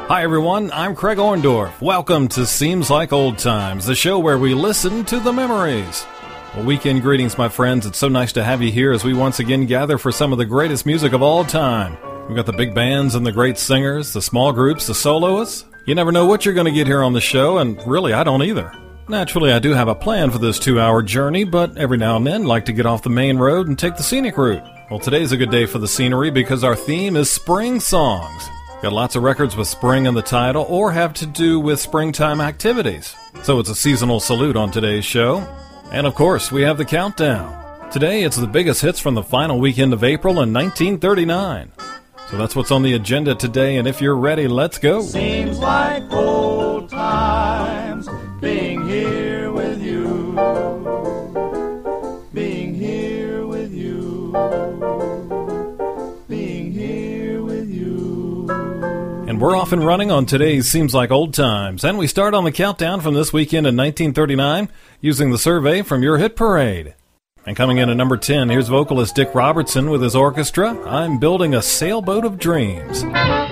Hi everyone, I'm Craig Orndorff. Welcome to Seems Like Old Times, the show where we listen to the memories. Well, weekend greetings, my friends. It's so nice to have you here as we once again gather for some of the greatest music of all time. We've got the big bands and the great singers, the small groups, the soloists. You never know what you're going to get here on the show, and really, I don't either. Naturally, I do have a plan for this 2-hour journey, but every now and then, like to get off the main road and take the scenic route. Well, today's a good day for the scenery because our theme is spring songs. Got lots of records with spring in the title or have to do with springtime activities. So it's a seasonal salute on today's show. And of course, we have the countdown. Today, it's the biggest hits from the final weekend of April in 1939. So that's what's on the agenda today, and if you're ready, let's go. Seems like old times being here with you. Being here with you. Being here with you. And we're off and running on today's Seems Like Old Times. And we start on the countdown from this weekend in 1939 using the survey from your hit parade. And coming in at number 10, here's vocalist Dick Robertson with his orchestra, I'm Building a Sailboat of Dreams.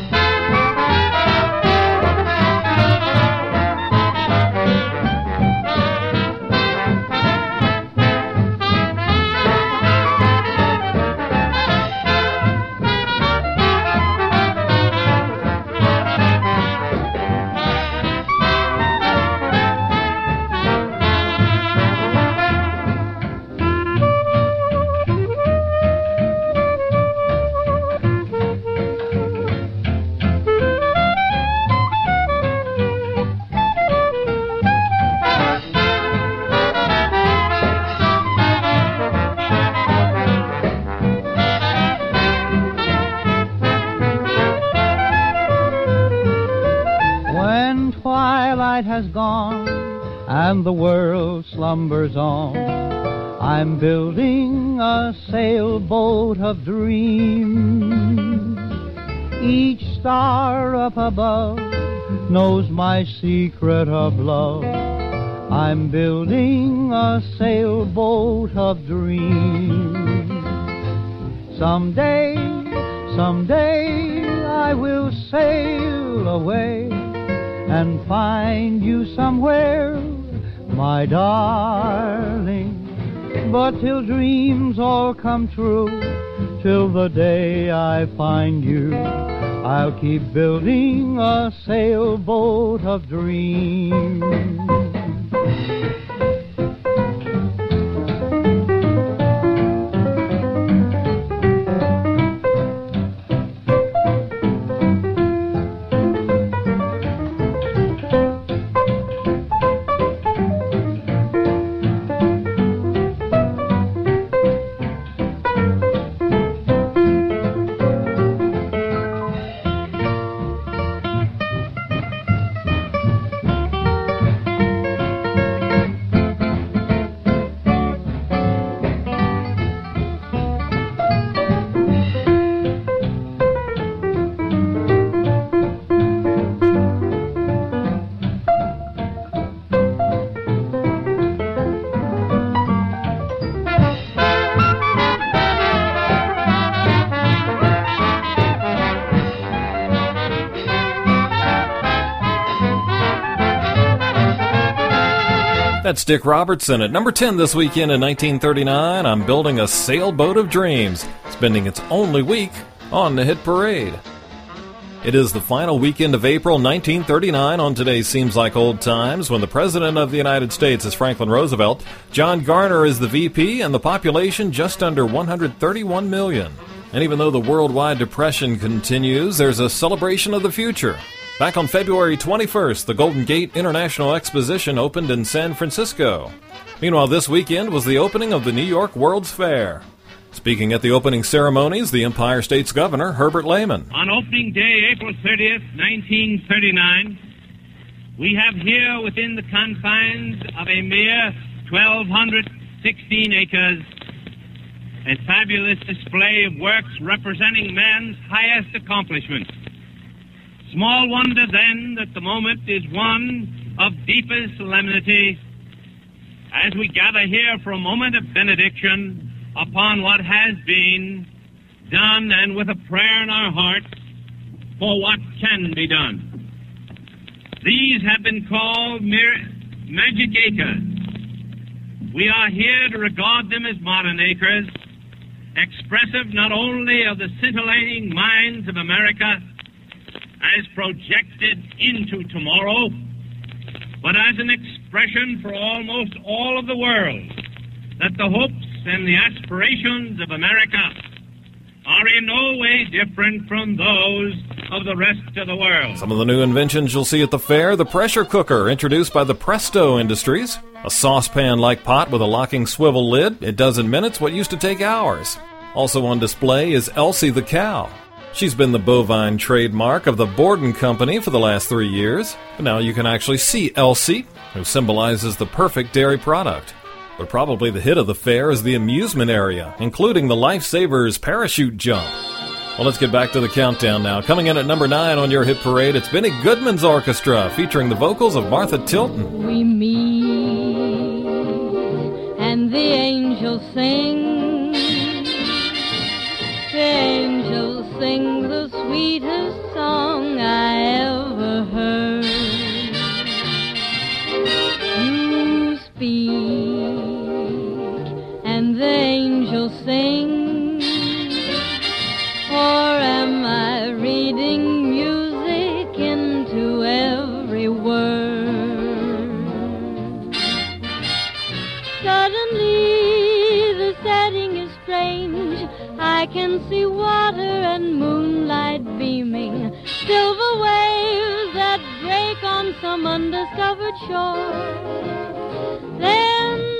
Has gone and the world slumbers on. I'm building a sailboat of dreams. Each star up above knows my secret of love. I'm building a sailboat of dreams. Someday I will sail away and find you somewhere, my darling. But till dreams all come true, till the day I find you, I'll keep building a sailboat of dreams. That's Dick Robertson at number 10 this weekend in 1939. I'm Building a Sailboat of Dreams, spending its only week on the hit parade. It is the final weekend of April 1939 on today's Seems Like Old Times when the President of the United States is Franklin Roosevelt, John Garner is the VP, and the population just under 131 million. And even though the worldwide depression continues, there's a celebration of the future. Back on February 21st, the Golden Gate International Exposition opened in San Francisco. Meanwhile, this weekend was the opening of the New York World's Fair. Speaking at the opening ceremonies, the Empire State's Governor, Herbert Lehman. On opening day, April 30th, 1939, we have here within the confines of a mere 1,216 acres a fabulous display of works representing man's highest accomplishments. Small wonder, then, that the moment is one of deepest solemnity as we gather here for a moment of benediction upon what has been done and with a prayer in our hearts for what can be done. These have been called magic acres. We are here to regard them as modern acres, expressive not only of the scintillating minds of America as projected into tomorrow, but as an expression for almost all of the world that the hopes and the aspirations of America are in no way different from those of the rest of the world. Some of the new inventions you'll see at the fair: the pressure cooker, introduced by the Presto Industries, a saucepan-like pot with a locking swivel lid. It does in minutes what used to take hours. Also on display is Elsie the cow. She's been the bovine trademark of the Borden Company for the last 3 years, but now you can actually see Elsie, who symbolizes the perfect dairy product. But probably the hit of the fair is the amusement area, including the Lifesavers parachute jump. Well, let's get back to the countdown now. Coming in at number 9 on your hit parade, it's Benny Goodman's Orchestra, featuring the vocals of Martha Tilton. We meet, and the angels sing. The angels sing the sweetest song I ever heard. You speak, and the angels sing. Or am I reading music into every word? Suddenly the setting is strange. I can see water and moonlight beaming, silver waves that break on some undiscovered shore. Then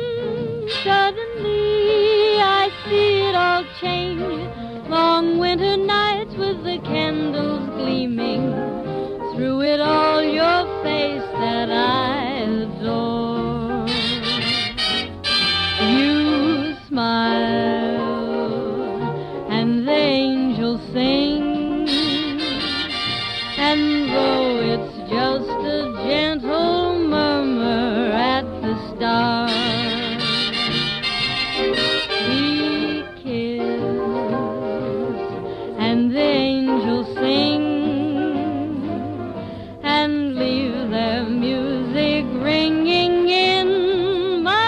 suddenly I see it all change. Long winter nights with the candles gleaming, through it all your face that I adore. You smile, and the angels sing, and though it's just a gentle murmur at the start, we kiss, and the angels sing, and leave their music ringing in my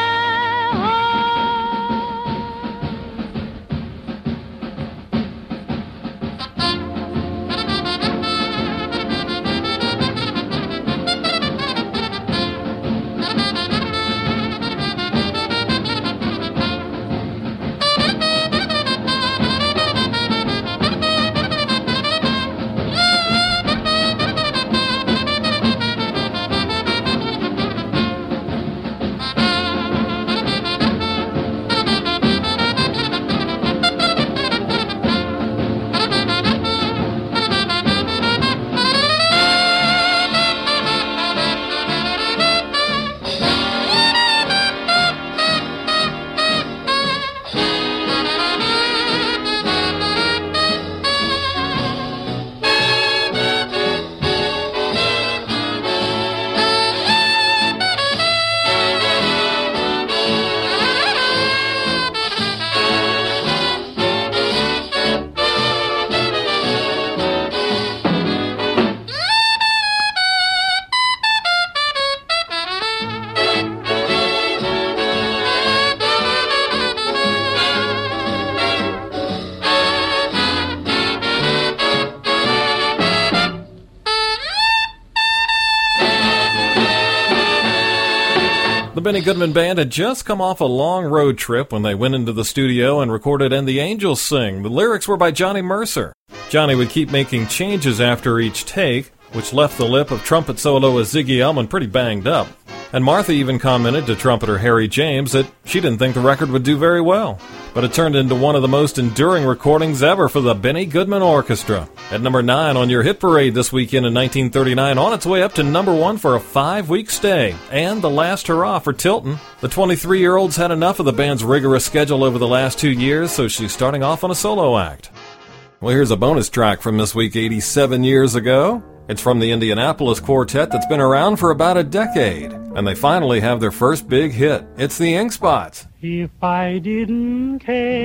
The Benny Goodman Band had just come off a long road trip when they went into the studio and recorded And the Angels Sing. The lyrics were by Johnny Mercer. Johnny would keep making changes after each take, which left the lip of trumpet soloist Ziggy Elman pretty banged up. And Martha even commented to trumpeter Harry James that she didn't think the record would do very well. But it turned into one of the most enduring recordings ever for the Benny Goodman Orchestra. At number 9 on your hit parade this weekend in 1939, on its way up to number 1 for a 5-week stay, and the last hurrah for Tilton. The 23-year-old's had enough of the band's rigorous schedule over the last 2 years, so she's starting off on a solo act. Well, here's a bonus track from this week 87 years ago. It's from the Indianapolis Quartet that's been around for about a decade, and they finally have their first big hit. It's the Ink Spots. If I didn't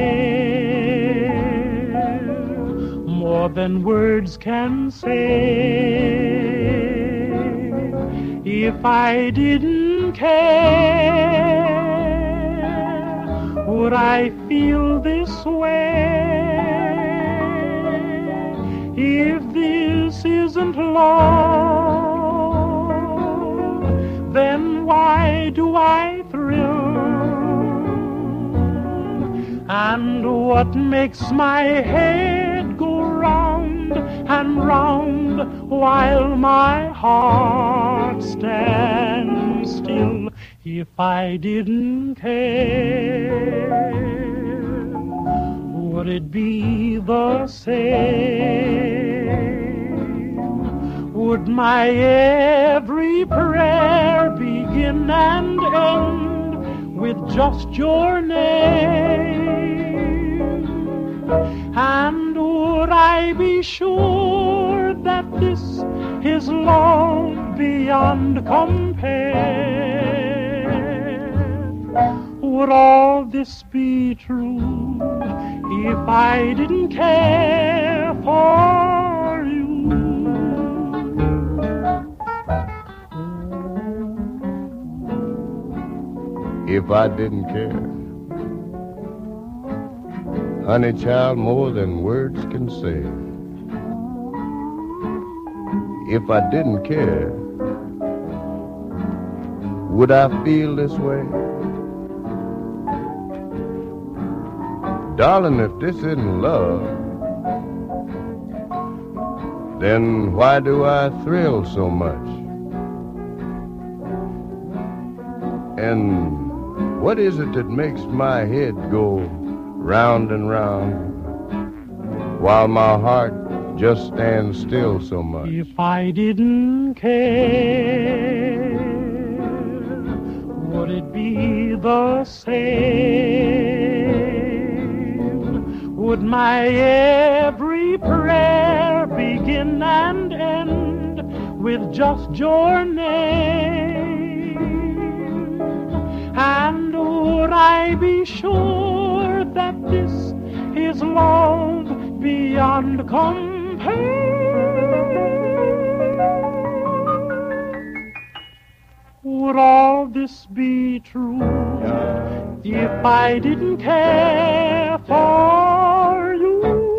care more than words can say, If I didn't care, would I feel this way? If this isn't love, then why do I thrill? And what makes my head go round and round while my heart stands still? If I didn't care, would it be the same? Would my every prayer begin and end with just your name? And would I be sure that this is love beyond compare? Would all this be true if I didn't care for you? If I didn't care, honey child, more than words can say. If I didn't care, would I feel this way? Darling, if this isn't love, then why do I thrill so much? And what is it that makes my head go round and round while my heart just stands still so much? If I didn't care, would it be the same? Would my every prayer begin and end with just your name? And would I be sure that this is love beyond compare? Would all this be true if I didn't care for you?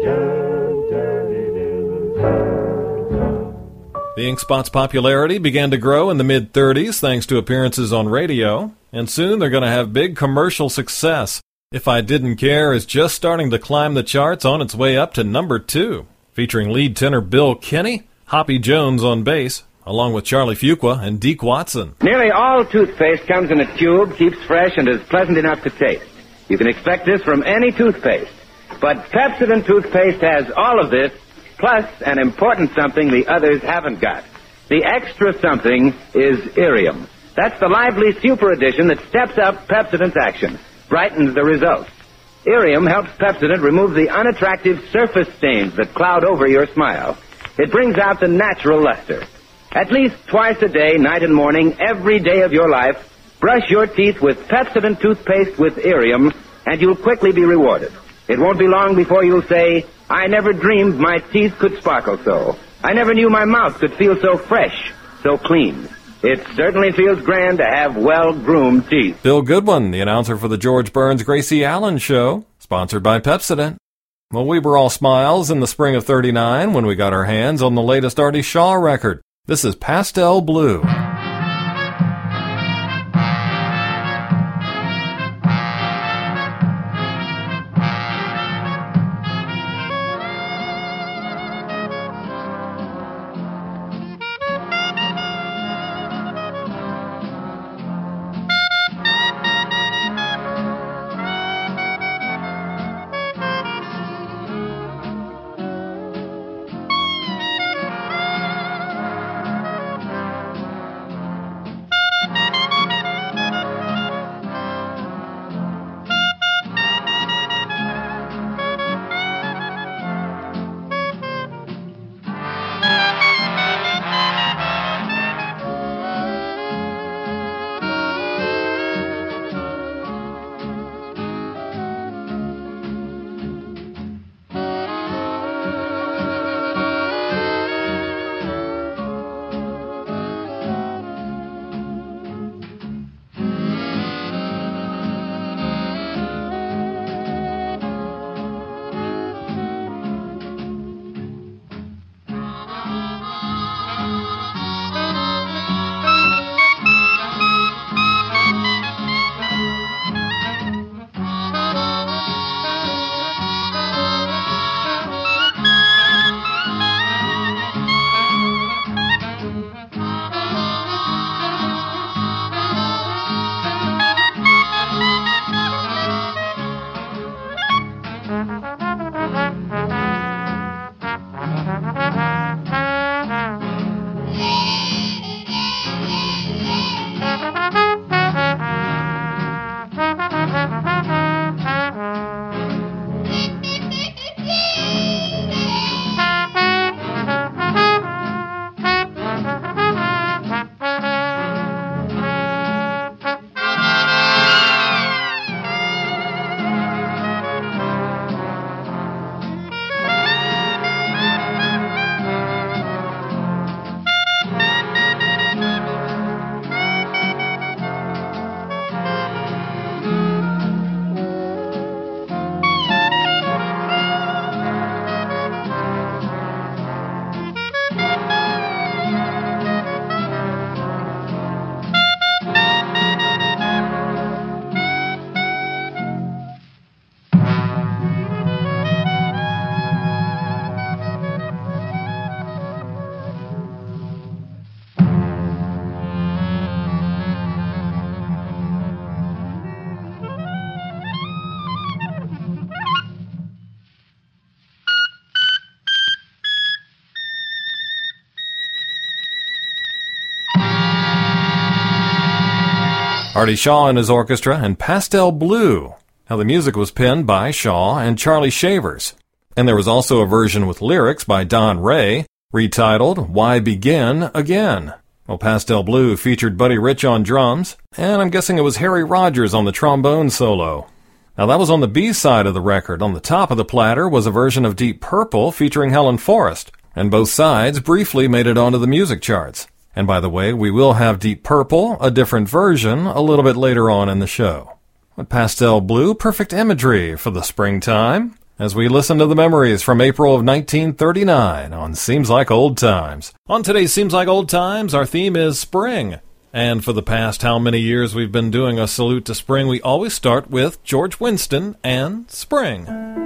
The Ink Spot's popularity began to grow in the mid-30s thanks to appearances on radio, and soon they're going to have big commercial success. If I Didn't Care is just starting to climb the charts on its way up to number 2, featuring lead tenor Bill Kinney, Hoppy Jones on bass, along with Charlie Fuqua and Deke Watson. Nearly all toothpaste comes in a tube, keeps fresh, and is pleasant enough to taste. You can expect this from any toothpaste. But Pepsodent toothpaste has all of this, plus an important something the others haven't got. The extra something is Irium. That's the lively super addition that steps up Pepsodent's action, brightens the results. Irium helps Pepsodent remove the unattractive surface stains that cloud over your smile. It brings out the natural luster. At least twice a day, night and morning, every day of your life, brush your teeth with Pepsodent toothpaste with Irium, and you'll quickly be rewarded. It won't be long before you'll say, I never dreamed my teeth could sparkle so. I never knew my mouth could feel so fresh, so clean. It certainly feels grand to have well-groomed teeth. Bill Goodwin, the announcer for the George Burns Gracie Allen Show, sponsored by Pepsodent. Well, we were all smiles in the spring of '39 when we got our hands on the latest Artie Shaw record. This is Pastel Blue. Artie Shaw and his orchestra, and Pastel Blue. Now, the music was penned by Shaw and Charlie Shavers. And there was also a version with lyrics by Don Ray, retitled Why Begin Again? Well, Pastel Blue featured Buddy Rich on drums, and I'm guessing it was Harry Rogers on the trombone solo. Now, that was on the B side of the record. On the top of the platter was a version of Deep Purple featuring Helen Forrest, and both sides briefly made it onto the music charts. And by the way, we will have Deep Purple, a different version, a little bit later on in the show. But Pastel Blue, perfect imagery for the springtime, as we listen to the memories from April of 1939 on Seems Like Old Times. On today's Seems Like Old Times, our theme is spring. And for the past how many years we've been doing a salute to spring, we always start with George Winston and Spring.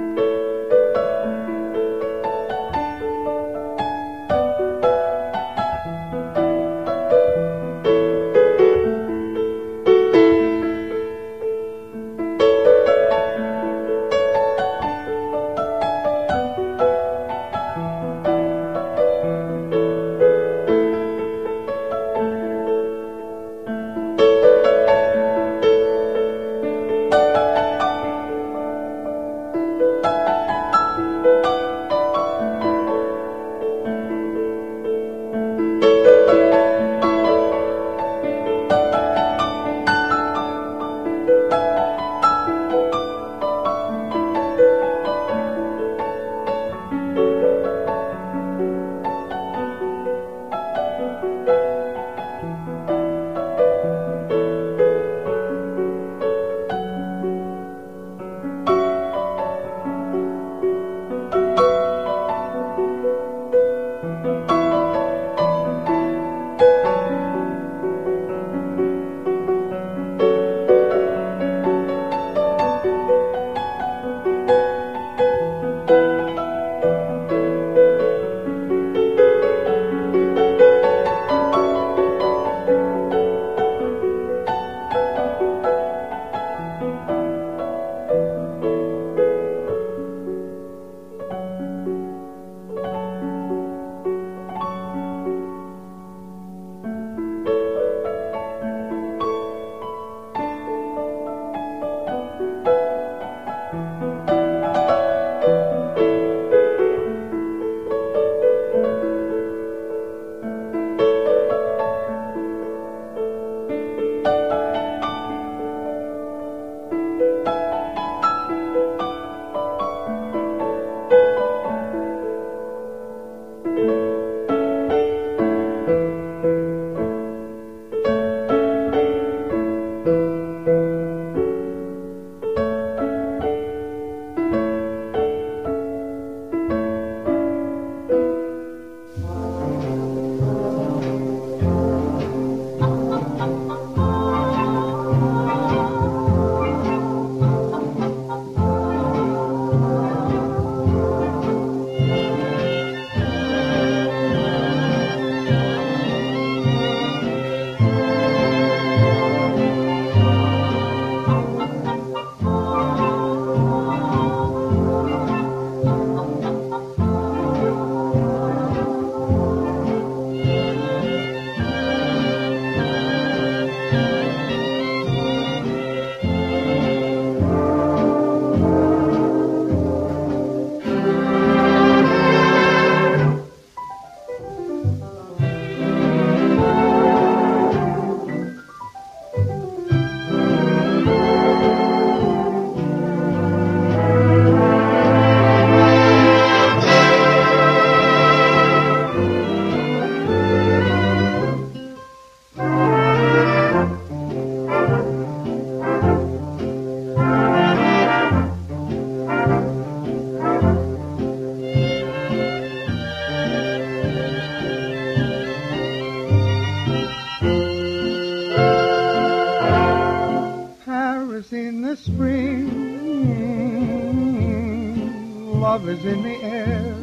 love is in the air.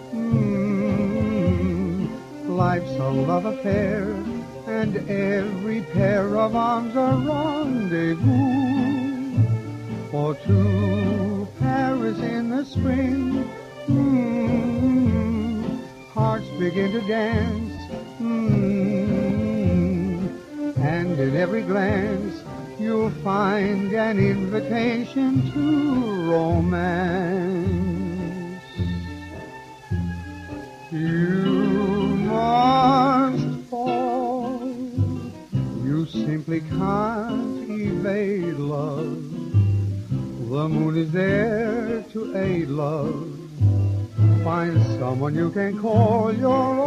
Life's a love affair, and every pair of arms are rendezvous for two. Paris in the spring, hearts begin to dance, and in every glance you'll find an invitation to romance. You must fall. You simply can't evade love. The moon is there to aid love. Find someone you can call your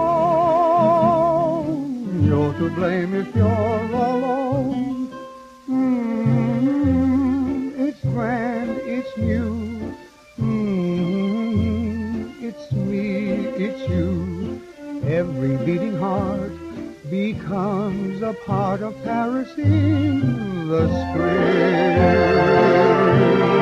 own. You're to blame if you're alone. It's grand, it's new. It's me, it's you. Every beating heart becomes a part of Paris in the spring.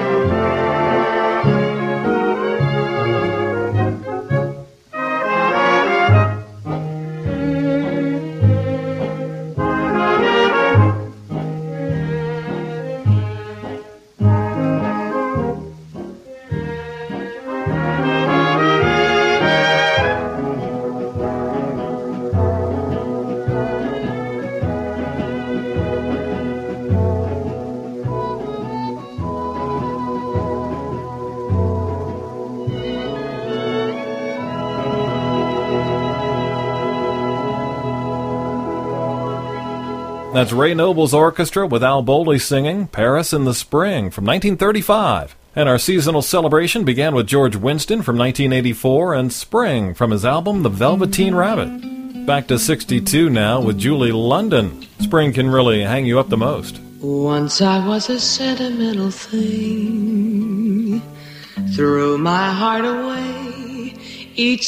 That's Ray Noble's orchestra with Al Bowley singing Paris in the Spring from 1935. And our seasonal celebration began with George Winston from 1984 and Spring from his album The Velveteen Rabbit. Back to 62 now with Julie London. Spring can really hang you up the most. Once I was a sentimental thing, threw my heart away each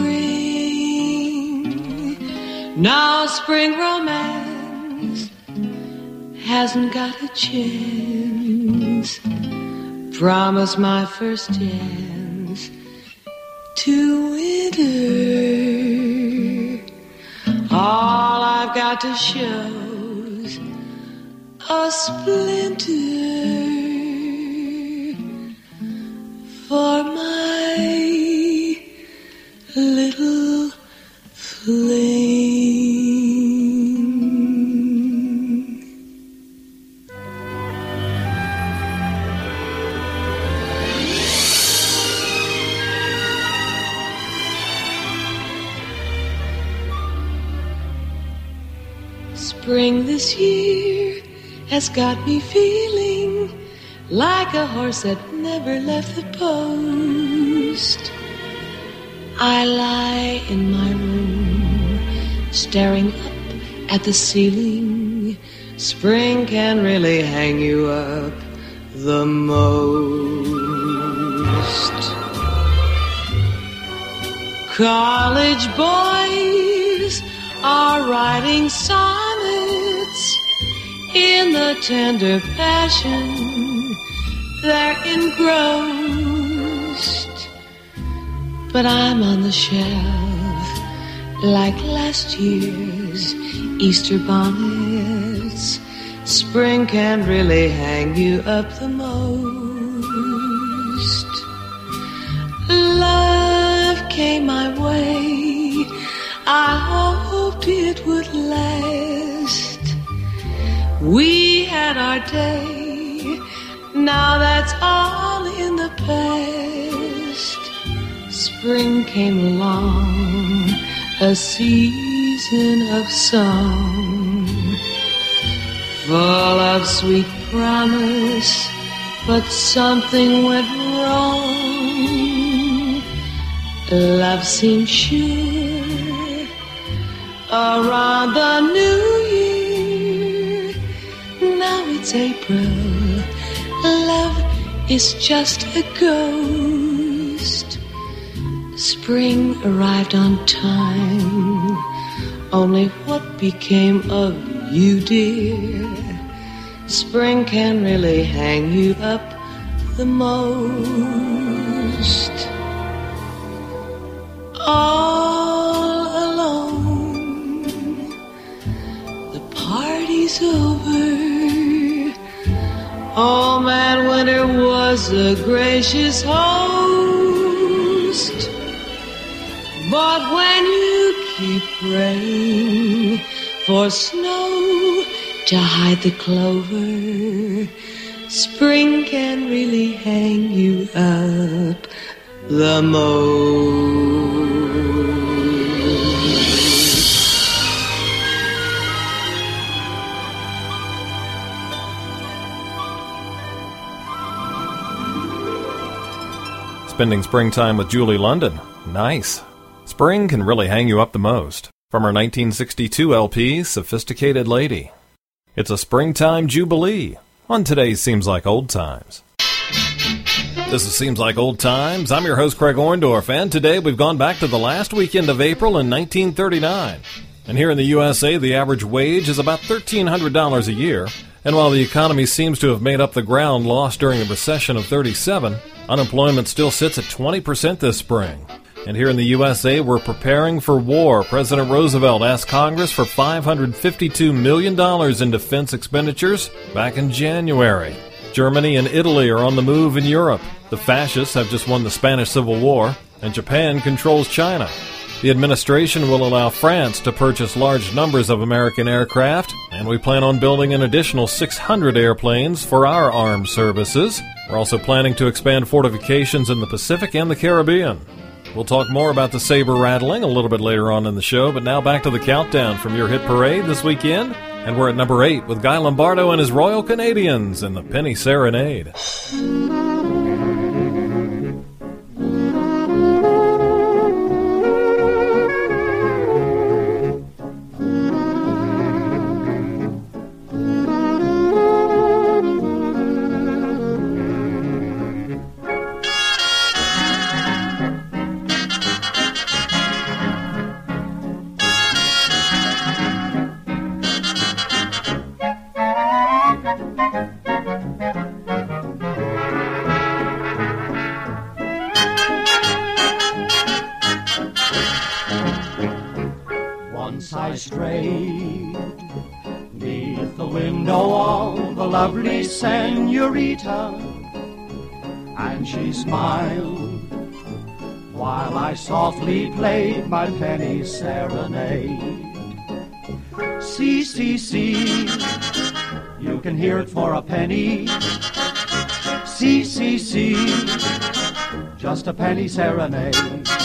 spring. Now spring romance hasn't got a chance. Promise my first dance to winter. All I've got to show's a splinter for my little flame. Spring this year has got me feeling like a horse that never left the post. I lie in my room, staring up at the ceiling. Spring can really hang you up the most. College boys are writing sonnets in the tender passion they're engrossed. But I'm on the shelf like last year's Easter bonnets. Spring can really hang you up the most. Love came my way, I hoped it would last. We had our day, now that's all in the past. Spring came along, a season of song, full of sweet promise, but something went wrong. Love seemed sure around the new year. Now it's April, love is just a ghost. Spring arrived on time, only what became of you, dear? Spring can really hang you up the most. All alone, the party's over. Oh man, winter was a gracious host. But when you keep praying for snow to hide the clover. Spring can really hang you up the most. Spending springtime with Julie London. Nice. Spring can really hang you up the most. From her 1962 LP, Sophisticated Lady. It's a springtime jubilee on today's Seems Like Old Times. This is Seems Like Old Times. I'm your host, Craig Orndorff, and today we've gone back to the last weekend of April in 1939. And here in the USA, the average wage is about $1,300 a year. And while the economy seems to have made up the ground lost during the recession of '37, unemployment still sits at 20% this spring. And here in the USA, we're preparing for war. President Roosevelt asked Congress for $552 million in defense expenditures back in January. Germany and Italy are on the move in Europe. The fascists have just won the Spanish Civil War, and Japan controls China. The administration will allow France to purchase large numbers of American aircraft, and we plan on building an additional 600 airplanes for our armed services. We're also planning to expand fortifications in the Pacific and the Caribbean. We'll talk more about the saber rattling a little bit later on in the show, but now back to the countdown from your hit parade this weekend. And we're at number 8 with Guy Lombardo and his Royal Canadians in the Penny Serenade. I strayed neath the window of the lovely senorita, and she smiled while I softly played my penny serenade. See, see, see, you can hear it for a penny. See, see, see, just a penny serenade.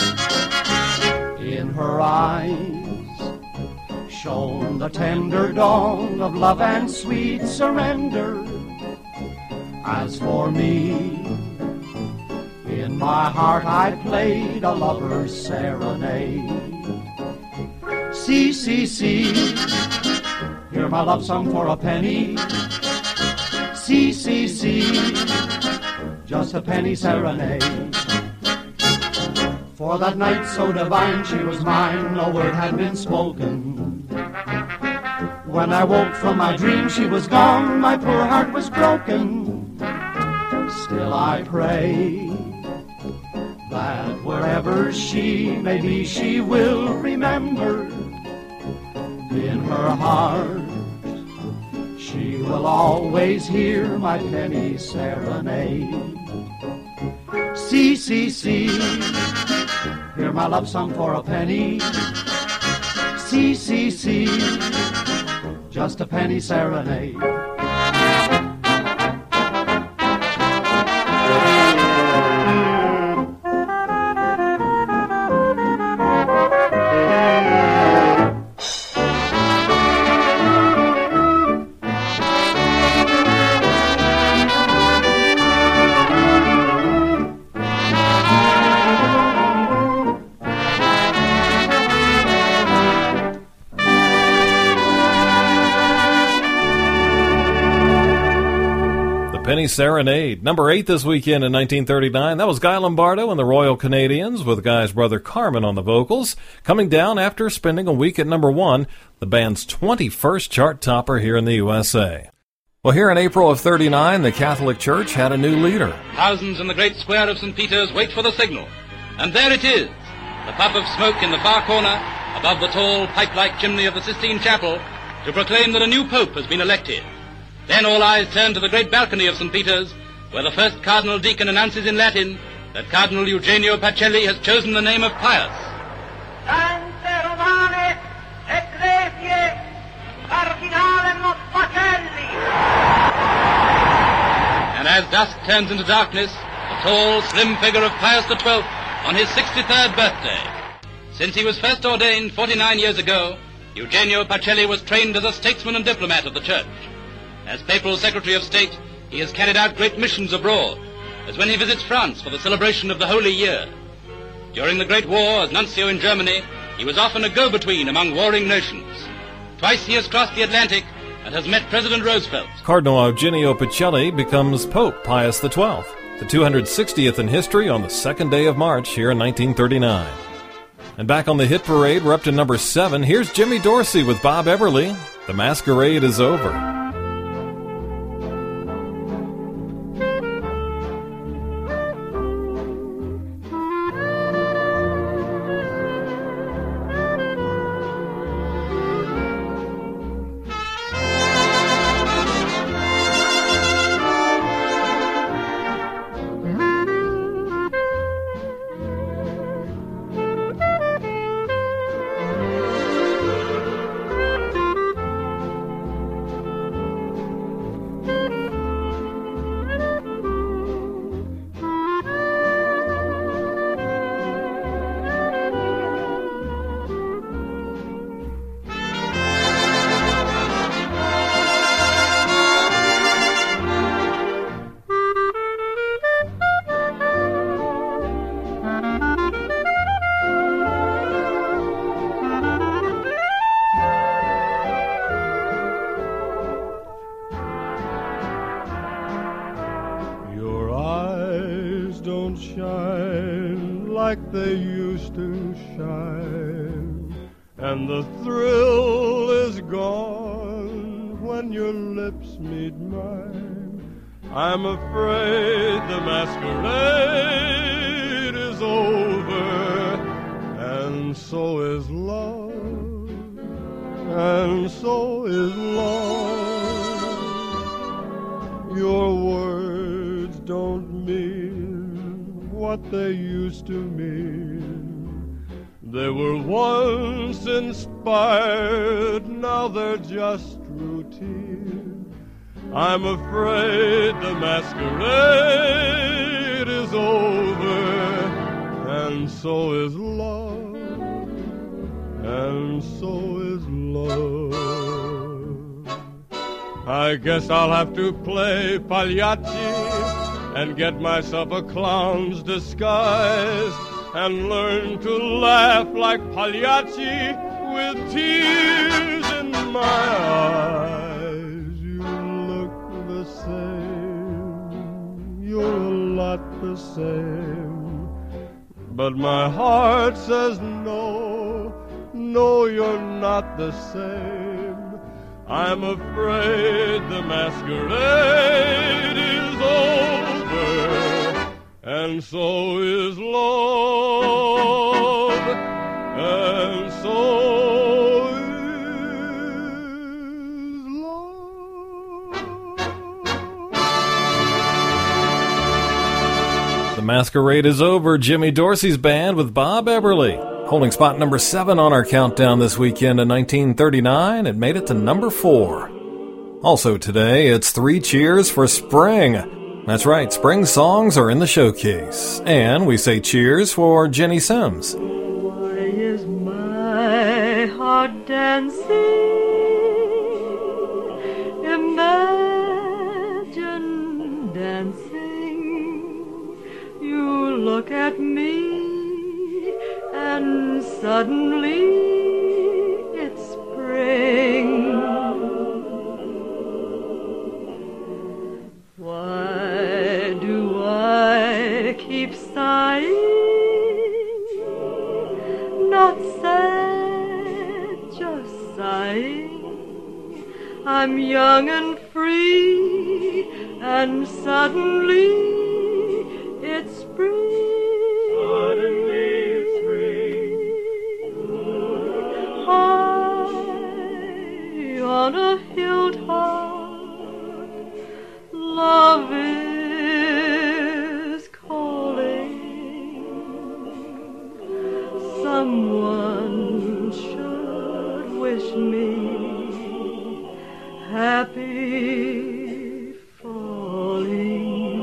In her eyes shone the tender dawn of love and sweet surrender. As for me, in my heart I played a lover's serenade. See, see, see, hear my love song for a penny. See, see, see, just a penny serenade. For that night so divine she was mine, no word had been spoken. When I woke from my dream she was gone, my poor heart was broken. Still I pray that wherever she may be, she will remember. In her heart she will always hear my penny serenade. See, see, see, hear my love song for a penny. See, see, see, just a penny serenade. Penny Serenade, number 8 this weekend in 1939. That was Guy Lombardo and the Royal Canadians with Guy's brother Carmen on the vocals, coming down after spending a week at number 1, the band's 21st chart topper here in the USA. Well, here in April of 39, the Catholic Church had a new leader. Thousands in the great square of St. Peter's wait for the signal. And there it is, the puff of smoke in the far corner, above the tall pipe-like chimney of the Sistine Chapel, to proclaim that a new pope has been elected. Then all eyes turn to the great balcony of St. Peter's, where the first cardinal deacon announces in Latin that Cardinal Eugenio Pacelli has chosen the name of Pius. Tante Romane Ecclesiae Cardinalem as dusk turns into darkness, the tall, slim figure of Pius XII on his 63rd birthday. Since he was first ordained 49 years ago, Eugenio Pacelli was trained as a statesman and diplomat of the Church. As Papal Secretary of State, he has carried out great missions abroad, as when he visits France for the celebration of the Holy Year. During the Great War, as nuncio in Germany, he was often a go-between among warring nations. Twice he has crossed the Atlantic and has met President Roosevelt. Cardinal Eugenio Pacelli becomes Pope Pius XII, the 260th in history on the second day of March here in 1939. And back on the hit parade, we're up to number 7. Here's Jimmy Dorsey with Bob Everly. The Masquerade is Over. Like they used to shine, and the thrill is gone when your lips meet mine. I'm afraid the masquerade is over, and so is love, and so is love. Your words don't mean what they used to mean. They were once inspired, now they're just routine. I'm afraid the masquerade is over, and so is love, and so is love. I guess I'll have to play Pagliacci and get myself a clown's disguise and learn to laugh like Pagliacci with tears in my eyes. You look the same, you're a lot the same, but my heart says no, no, you're not the same. I'm afraid the masquerade is over, and so is love, and so is love. The Masquerade is Over, Jimmy Dorsey's band with Bob Everly. Holding spot number 7 on our countdown this weekend in 1939, it made it to number 4. Also today, it's 3 cheers for spring. That's right, spring songs are in the showcase. And we say cheers for Jenny Sims. Why is my heart dancing? Imagine dancing. You look at me, and suddenly it's spring. Why do I keep sighing? Not sad, just sighing. I'm young and free, and suddenly it's spring. Suddenly it's spring. High on a hilltop, love is calling. Someone should wish me happy falling.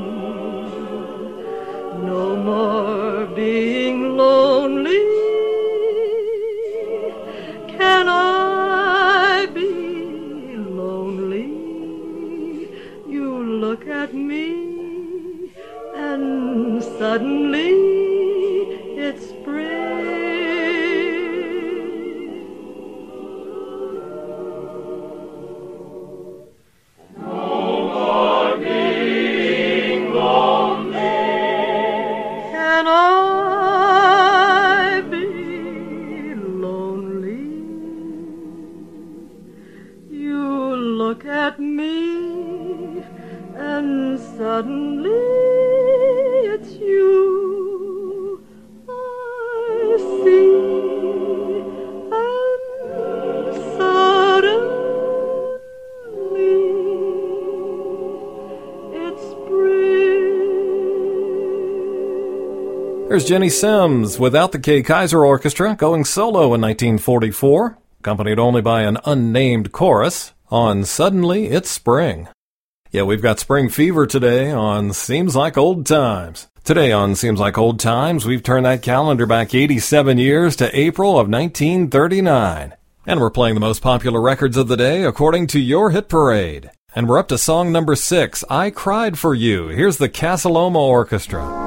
Here's Jenny Sims without the Kay Kaiser Orchestra going solo in 1944, accompanied only by an unnamed chorus on Suddenly It's Spring. Yeah, we've got spring fever today on Seems Like Old Times. Today on Seems Like Old Times, we've turned that calendar back 87 years to April of 1939. And we're playing the most popular records of the day according to your hit parade. And we're up to song number 6, I Cried for You. Here's the Casa Loma Orchestra.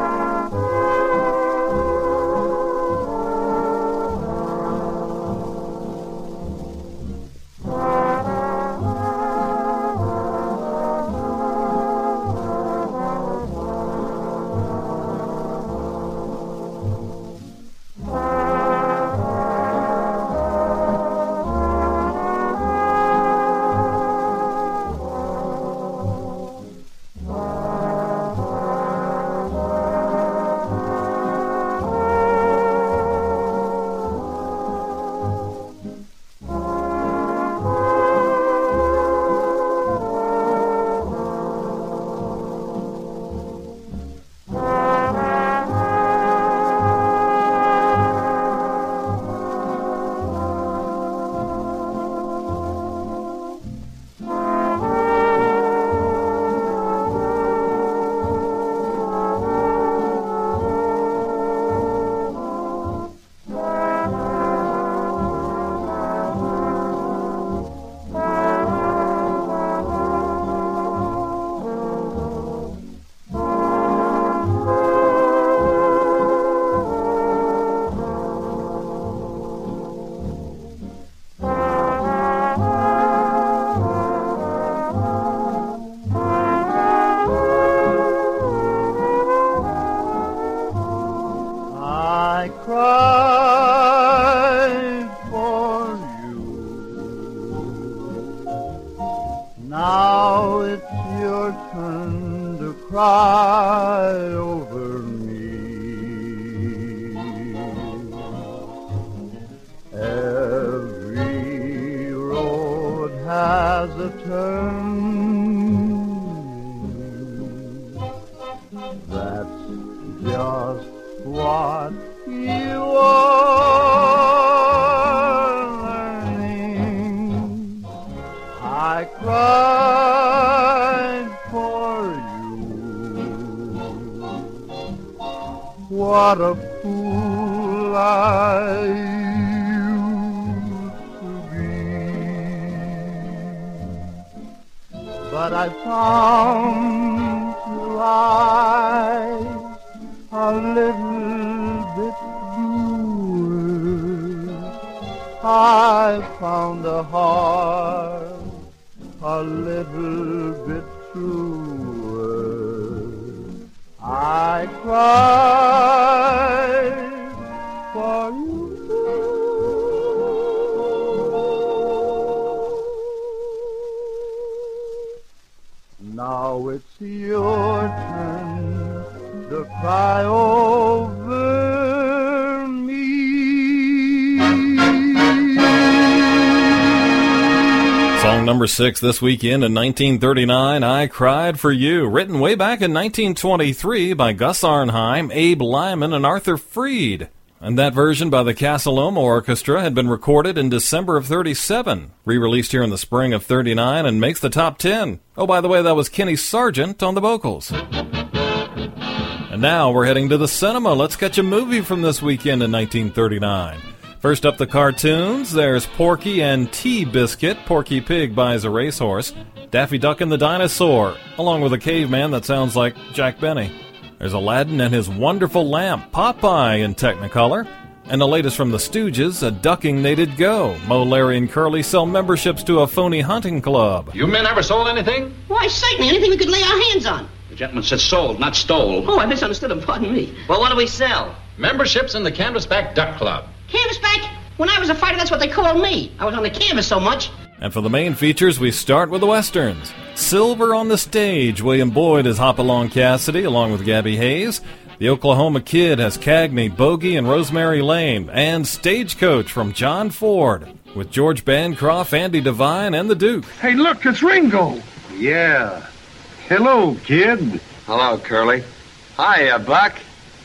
What a fool I used to be. But I found your eyes a little bit bluer. I found a heart a little bit truer. I cried for you. Now it's your turn to cry over me. Song number 6 this weekend in 1939, I Cried for You, written way back in 1923 by Gus Arnheim, Abe Lyman, and Arthur Freed. And that version by the Casa Loma Orchestra had been recorded in December of 37, re-released here in the spring of 39, and makes the top 10. Oh, by the way, that was Kenny Sargent on the vocals. And now we're heading to the cinema. Let's catch a movie from this weekend in 1939. First up, the cartoons. There's Porky and Tea-Biscuit. Porky Pig buys a racehorse. Daffy Duck and the Dinosaur, along with a caveman that sounds like Jack Benny. There's Aladdin and his wonderful lamp, Popeye in Technicolor. And the latest from the Stooges, A Ducking They Did Go. Mo, Larry, and Curly sell memberships to a phony hunting club. You men ever sold anything? Why, certainly, anything we could lay our hands on. The gentleman said sold, not stole. Oh, I misunderstood him, pardon me. Well, what do we sell? Memberships in the Canvasback Duck Club. Canvasback? When I was a fighter, that's what they called me. I was on the canvas so much. And for the main features, we start with the Westerns. Silver on the Stage, William Boyd as Hopalong Cassidy, along with Gabby Hayes. The Oklahoma Kid has Cagney, Bogey, and Rosemary Lane. And Stagecoach from John Ford, with George Bancroft, Andy Devine, and the Duke. Hey, look, it's Ringo. Yeah. Hello, kid. Hello, Curly. Hiya, Buck.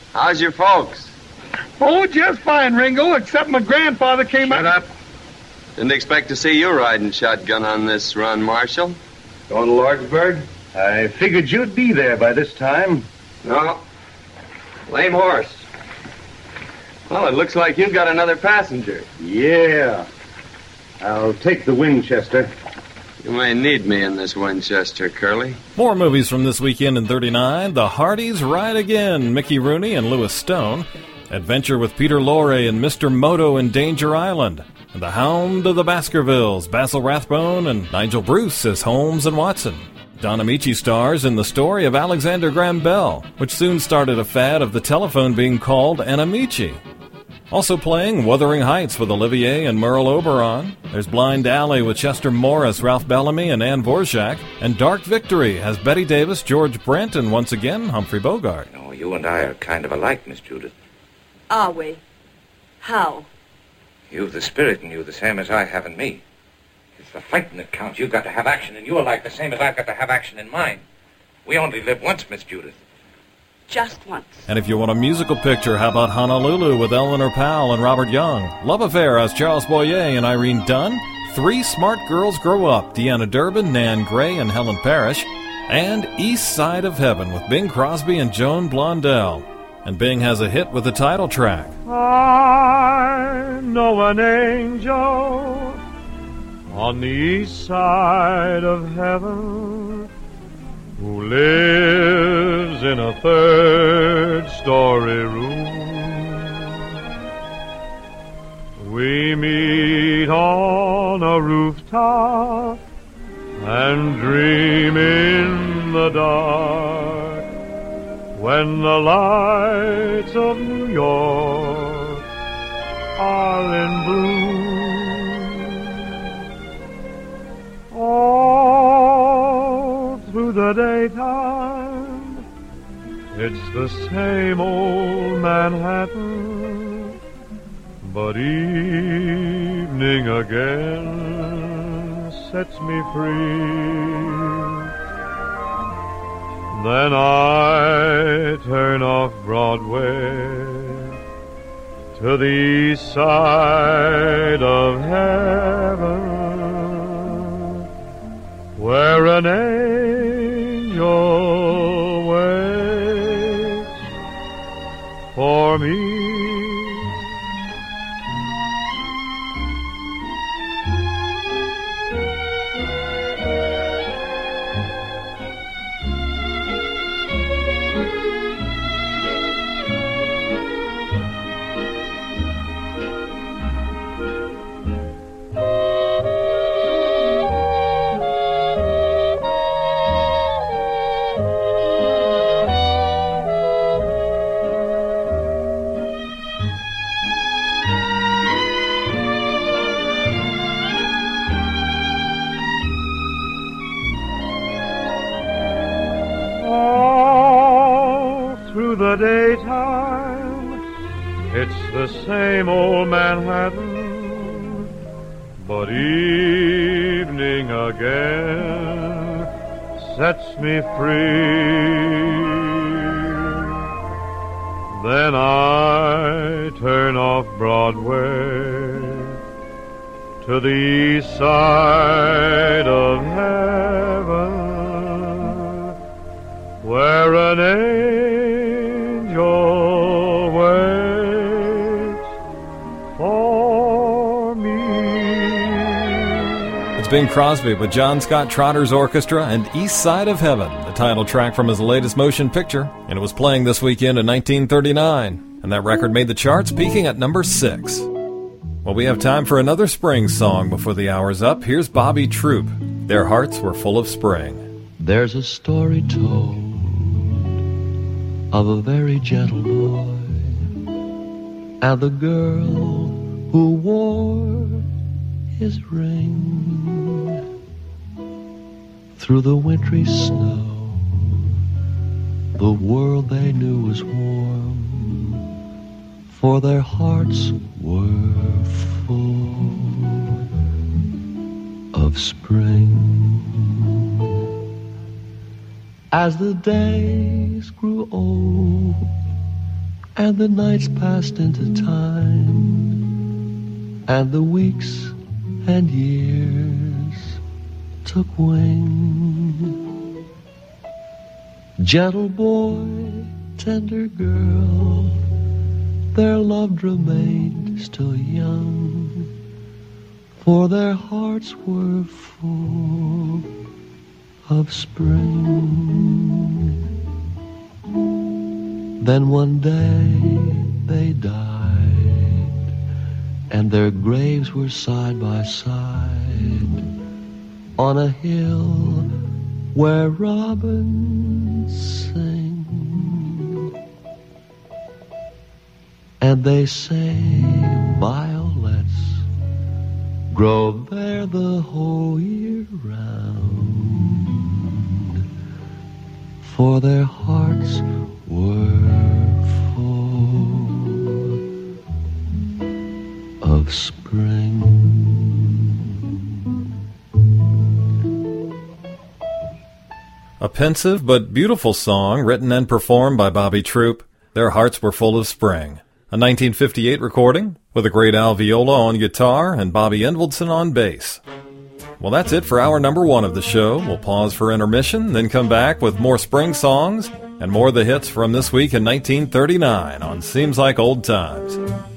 How's your folks? Oh, just fine, Ringo, except my grandfather came Shut up. Didn't expect to see you riding shotgun on this run, Marshal. Going to Lordsburg? I figured you'd be there by this time. No. Lame horse. Well, it looks like you've got another passenger. Yeah. I'll take the Winchester. You may need me in this Winchester, Curly. More movies from this weekend in 39. The Hardys Ride Again, Mickey Rooney and Louis Stone. Adventure with Peter Lorre and Mr. Moto in Danger Island. The Hound of the Baskervilles, Basil Rathbone and Nigel Bruce as Holmes and Watson. Don Amici stars in The Story of Alexander Graham Bell, which soon started a fad of the telephone being called an Amici. Also playing Wuthering Heights with Olivier and Merle Oberon. There's Blind Alley with Chester Morris, Ralph Bellamy, and Anne Vorschak. And Dark Victory has Bette Davis, George Brent, and once again, Humphrey Bogart. Oh, you and I are kind of alike, Miss Judith. Are we? How? You've the spirit in you the same as I have in me. It's the fighting that counts. You've got to have action in your life the same as I've got to have action in mine. We only live once, Miss Judith. Just once. And if you want a musical picture, how about Honolulu with Eleanor Powell and Robert Young? Love Affair has Charles Boyer and Irene Dunn. Three Smart Girls Grow Up, Deanna Durbin, Nan Gray, and Helen Parrish. And East Side of Heaven with Bing Crosby and Joan Blondell. And Bing has a hit with the title track. I know an angel on the east side of heaven who lives in a third-story room. We meet on a rooftop and dream in the dark when the lights of New York are in bloom. All through the daytime, it's the same old Manhattan, but evening again sets me free. Then I turn off Broadway to the east side of heaven, where an angel waits for me. The daytime, it's the same old Manhattan, but evening again sets me free. Then I turn off Broadway to the east side of heaven, where an angel waits for me. It's Bing Crosby with John Scott Trotter's Orchestra and East Side of Heaven, the title track from his latest motion picture, and it was playing this weekend in 1939, and that record made the charts, peaking at number 6. Well, we have time for another spring song before the hour's up. Here's Bobby Troop. Their hearts were full of spring. There's a story told of a very gentle boy and the girl who wore his ring. Through the wintry snow, the world they knew was warm, for their hearts were full of spring. As the days grew old and the nights passed into time, and the weeks and years took wing. Gentle boy, tender girl, their love remained still young, for their hearts were full of spring. Then one day they died, and their graves were side by side on a hill where robins sing. And they say violets grow there the whole year round, for their hearts were full of spring. A pensive but beautiful song written and performed by Bobby Troup. Their Hearts Were Full of Spring. A 1958 recording with a great Al Viola on guitar and Bobby Endelsson on bass. Well, that's it for hour number 1 of the show. We'll pause for intermission, then come back with more spring songs and more of the hits from this week in 1939 on Seems Like Old Times.